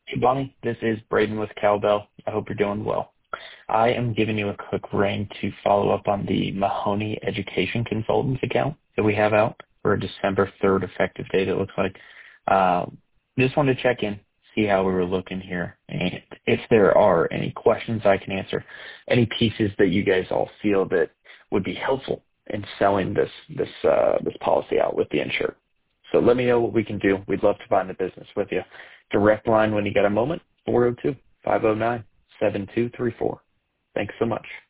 Hey, Bonnie, this is Braden with Cowbell. I hope you're doing well. I am giving you a quick ring to follow up on the Mahoney Education Consultants account that we have out for a December 3rd effective date, it looks like. Just wanted to check in, see how we were looking here, and if there are any questions I can answer, any pieces that you guys all feel that would be helpful in selling this policy out with the insured. So let me know what we can do. We'd love to find the business with you. Direct line when you get a moment, 402-509-7234. Thanks so much.